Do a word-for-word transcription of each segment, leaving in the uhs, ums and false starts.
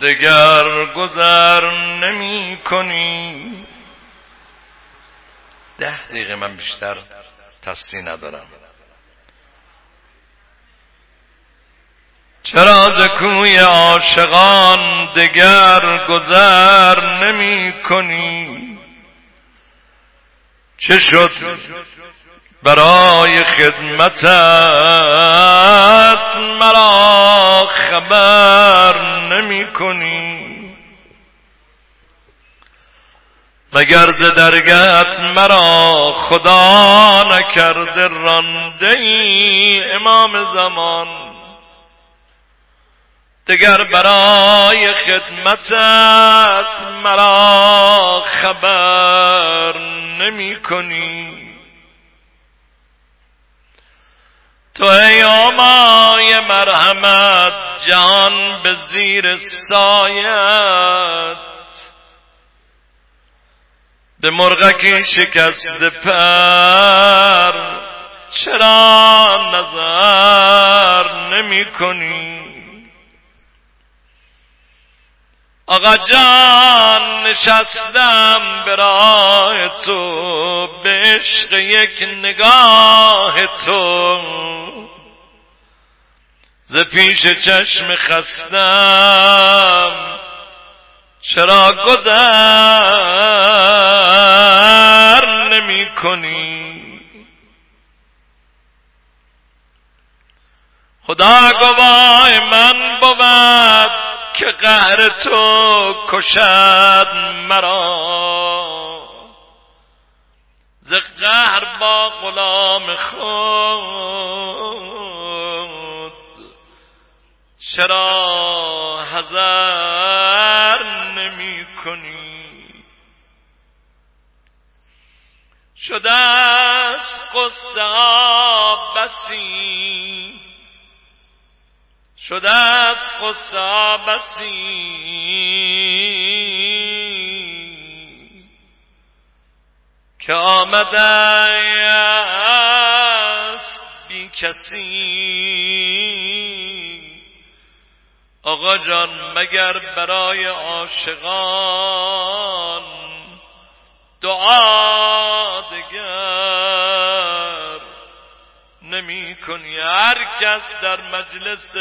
دگر گذر نمی کنی. ده دقیقه، من بیشتر تصریح ندارم. چرا ز کوی عاشقان دگر گذر نمی کنی؟ چه شد برای خدمتت مرا خبر نمی کنی؟ مگر ز درگهت مرا خدا نکرده رانده ای امام زمان؟ دگر برای خدمتت مرا خبر نمی کنی؟ تو ایامای مرحمت جان به زیر سایت، به مرغکی شکسته پر چرا نظر نمی کنی؟ آقا جان نشستم به راه تو، به عشق یک نگاه تو، ز پیش چشم خستم چرا گذر نمی کنی؟ خدا گواه من بود که قهر تو کشد مرا، ز قهر با غلام خود چرا حذر نمی کنی؟ شده است قصه بسی، شده است قصه بسی که آمده است بی کسی. آقا جان مگر برای عاشقان دعا دگر نمی کنی؟ هر کس در مجلس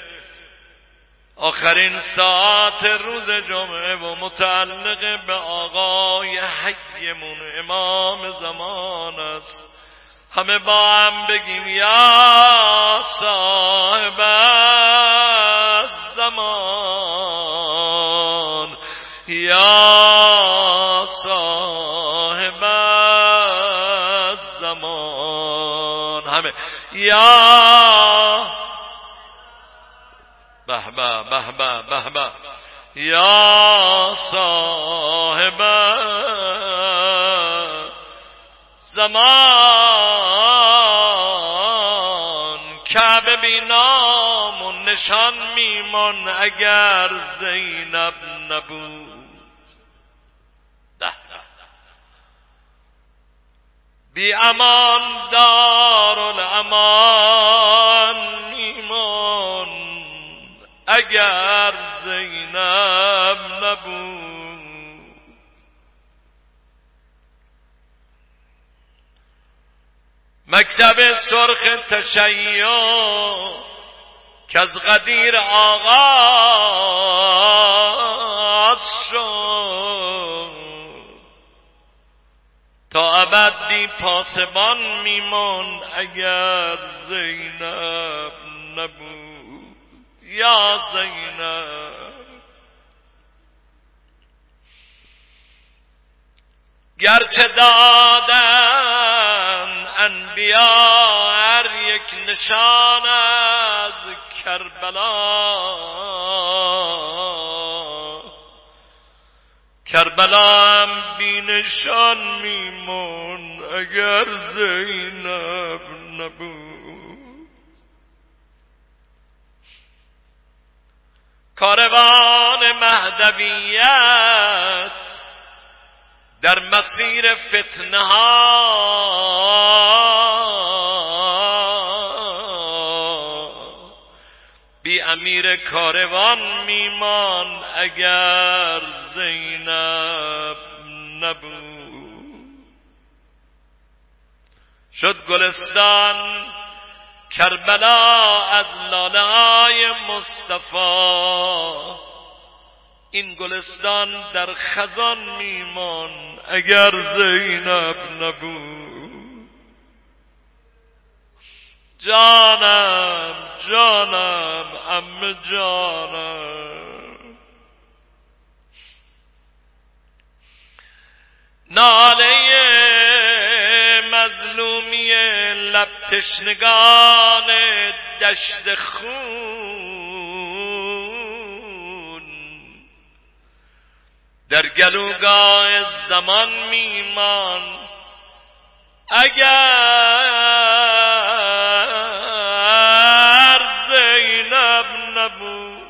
آخرین ساعت روز جمعه و متعلق به آقای حیمون امام زمان است، همه با هم بگیم یا صاحب الزمان، یا صاحب الزمان، همه یا به به به به به به، یا صاحب زمان. کعبه بی نام و نشان میمون اگر زینب نبود. بی امان دارالامان میمون اگر زینب نبود. مکتب سرخ تشیع که از غدیر آغاز شد، تا ابد بی پاسبان میمون اگر زینب نبود. یا زینب، گرچه دادن انبیا هر یک نشان از کربلا، کربلا هم بی نشان میمون اگر زینب نبود. کاروان مهدویت در مسیر فتنه ها بی امیر کاروان میمان اگر زینب نبود. شد گلستان کربلا از لاله های مصطفی، این گلستان در خزان میمان اگر زینب نبود. جانم جانم عمه جانم، ناله مظلومی لب تشنگان دشت خون، در گلوگاه زمان میمان اگر زینب نبود.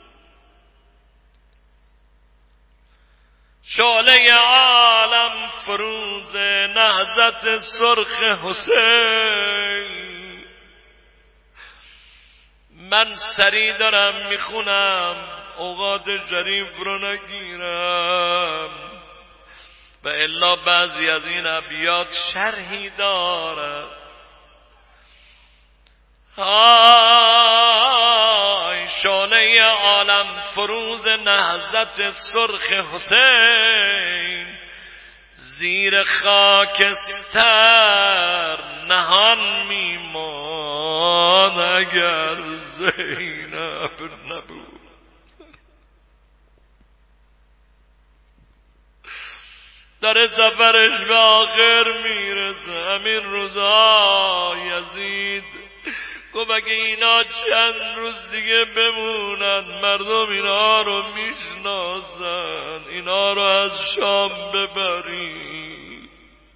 شعله عالم فروز نهضت سرخ حسین، من سری دارم میخونم اوقات جریف رو نگیرم و الا بعضی از این ابیات شرحی دارد. آی شعله عالم فروز نهضت سرخ حسین، زیر خاکستر نهان میمان اگر زینب نبود. داره سفرش به آخر میرسه. همین روزها یزید گفت اگه اینا چند روز دیگه بمونن مردم اینا رو میشناسن، اینا رو از شام ببرید.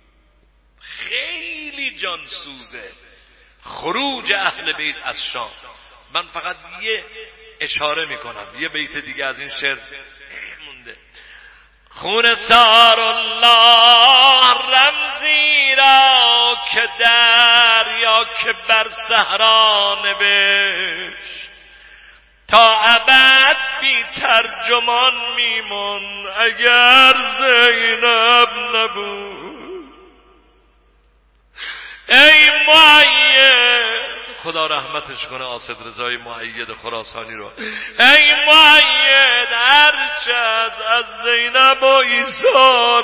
خیلی جانسوزه خروج اهل بیت از شام. من فقط یه اشاره میکنم، یه بیت دیگه از این شعر مونده. خون سار الله رمزی را که در یا که بر صحرا نوشت، تا ابد بی ترجمان میمون اگر زینب نبود. ای معید، خدا رحمتش کنه آصد رضای معید خراسانی رو، ای معید هرچه از از زینب و ایثار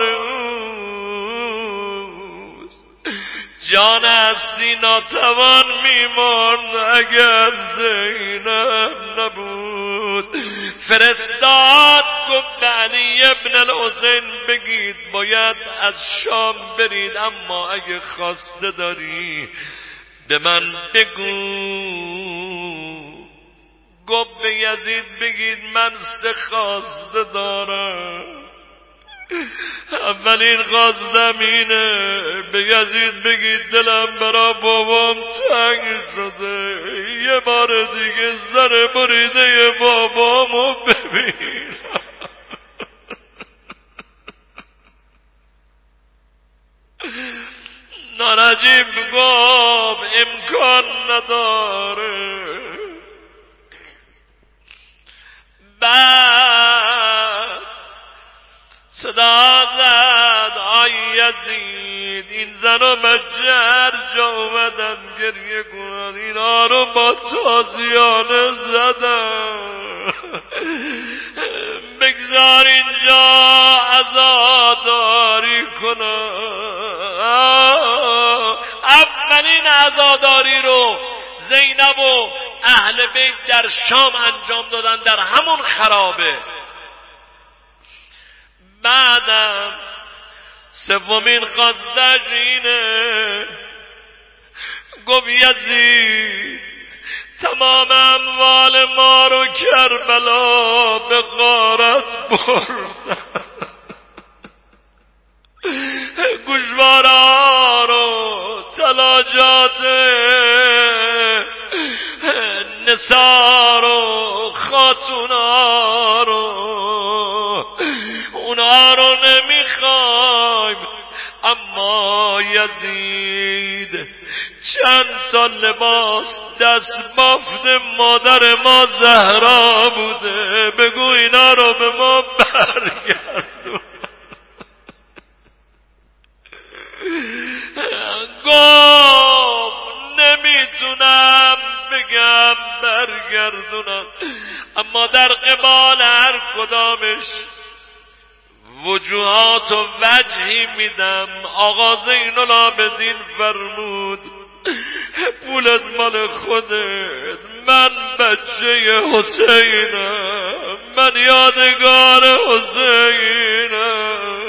اوست، جان اصلی ناتوان میماند اگر زینب نبود. فرستاد گفت به علی ابن الحسین بگید باید از شام برید، اما اگه خواسته داری به من بگو. گفت به یزید بگید من سه خواسته دارم. اولین خواستم اینه به یزید بگید دلم برا بابام تنگ شده، یه بار دیگه سر بریده بابامو ببین. نجیب گفت امکان نداره. بعد صدا زد آی یزید این زن و مجرج اومدن گریه کنن، اینا رو با تازیانه زدن، بگذار اینجا عزاداری کنن. اولین عزاداری رو زینب و اهل بیت در شام انجام دادن، در همون خرابه. بعدم سومین خواستش اینه، گفت یزید تمام اموال ما رو کربلا به غارت بردن، گوشوارا رو، تلاجات نسا رو، خاتونا رو، اونا رو نمیخوایم. اما یزید چند تا لباس دست بافت مادر ما زهرا بوده، بگو اینا رو به ما برگردون. گفت نمیتونم بگم برگردونم، اما در قبال هر کدامش وجوهات و وجهی میدم. آقا زین العابدین فرمود پولت مال خودت، من بچه حسینم، من یادگار حسینم.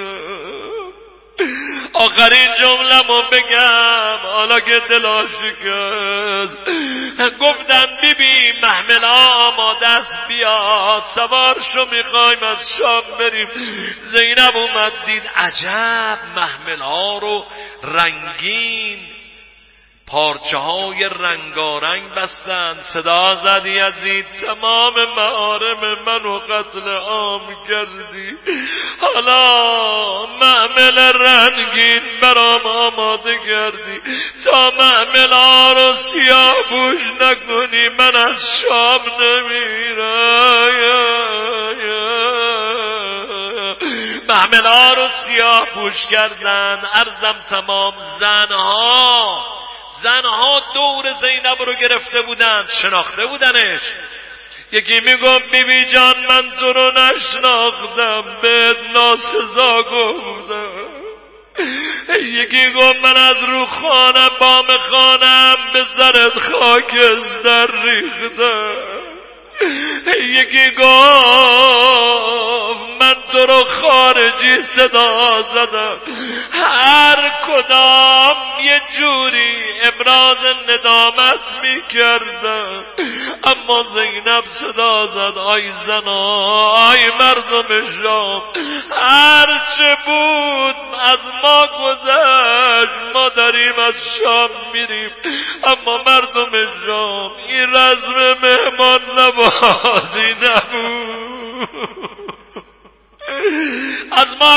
آخرین جمله‌مو بگم حالا که دلش شکست. گفتم بی بی محملا آماده است، بیا سوار شو میخوایم از شام بریم. زینب اومد دید عجب محملها رو رنگین پارچه های رنگارنگ بستن. صدا زد یزید تمام محارم منو قتل عام کردی، حالا محمل رنگین برام آماده کردی، تا محمل ها رو سیاه پوش نکنی من از شام نمیرم. محمل ها رو سیاه پوش کردن. عرضم تمام زنها زنها دور زینب رو گرفته بودن، شناخته بودنش. یکی میگم بی بی جان من تو رو نشناختم، بهت ناسزا گفتم. یکی گفت من از رو خانم بام خانم به سرت خاکستر ریختم. یکی گفت من تو رو خارجی صدا زدم. هر کدام یه جوری ابراز ندامت میکردم، اما زینب صدا زد آی زنا، آی مردم شام، هرچه بود از ما گذشت، ما داریم از شام میریم، اما مردم شام این رزم مهمان نوازی نبود، از ما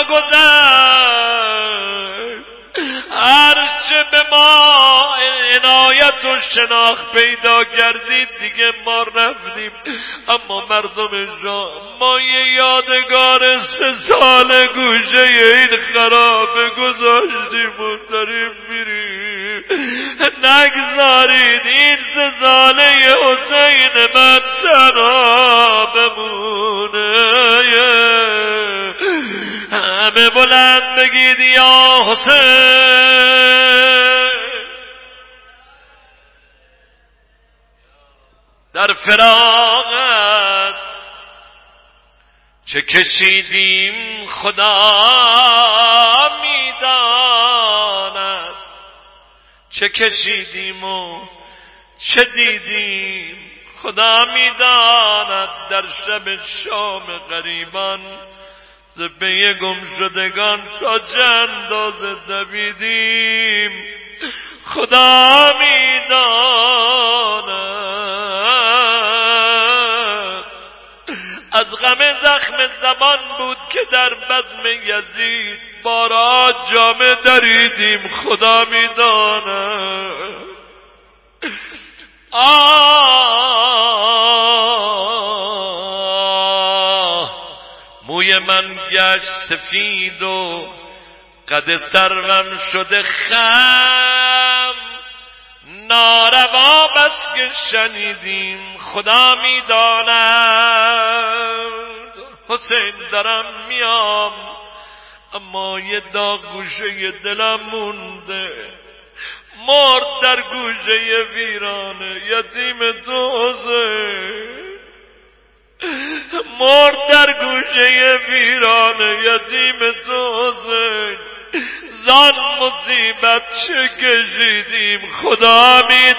گذشت. هرچه به ما عنایت و شناخت پیدا کردید دیگه ما رفتیم، اما مردم جا ما یه یادگار سه سال گوشه این خرابه گذاشتیم و داریم میریم. نگذارید این سه ساله حسین من تنها بمونه. همه بلند بگید یا حسین. در فراقت چه کشیدیم خدا میداند، چه کشیدیم و چه دیدیم خدا میداند. در شب شام غریبان ز پی گم شدگان تا چنداز دویدیم خدا میداند. از غم زخم زبان بود که در بزم یزید بارا جامه دریدیم خدا میداند. آه موی من گشت سفید و قد سرم شده خم، ناروا بس که شنیدیم خدا میداند. حسین دارم میام اما یه داغ گوشه دلم مونده، مرد در گوشه ویرانه یتیم تو حسین، مرد در گوشه ویرانه یتیم تو حسین. زان مصیبت چه کشیدیم خدا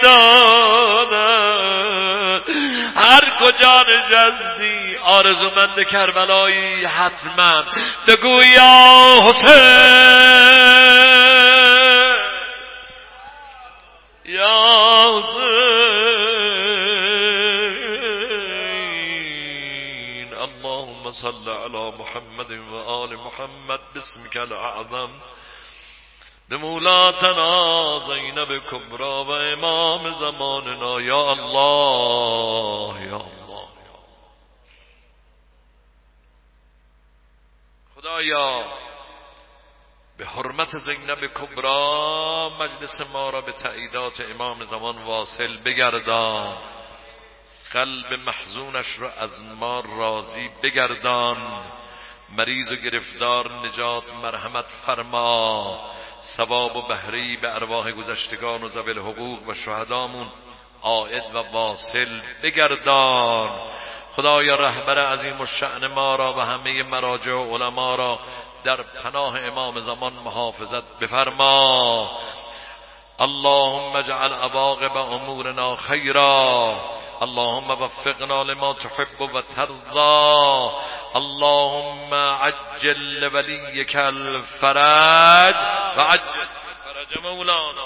میداند. هر کجا نشستی آرزومند کربلایی حتما بگو یا حسین، یا حسین. اللهم صل علی محمد و آل محمد باسمك الاعظم به مولاتنا زینب کبرا و امام زماننا. یا الله یا الله. خدایا به حرمت زینب کبرا مجلس ما را به تأییدات امام زمان واصل بگردان، قلب محزونش را از ما راضی بگردان، مریض و گرفتار نجات مرحمت فرما، ثواب و بهری به ارواح گذشتگان و ذوی الحقوق و شهدامون عائد و واصل بگردان. خدایا رهبر عظیم الشأن ما را و همه مراجع و علما را در پناه امام زمان محافظت بفرما. اللهم اجعل عواقب امورنا خیرا، اللهم وفقنا لما تحب و ترضى، اللهم عجل لوليك الفرج و عجل فرج مولانا.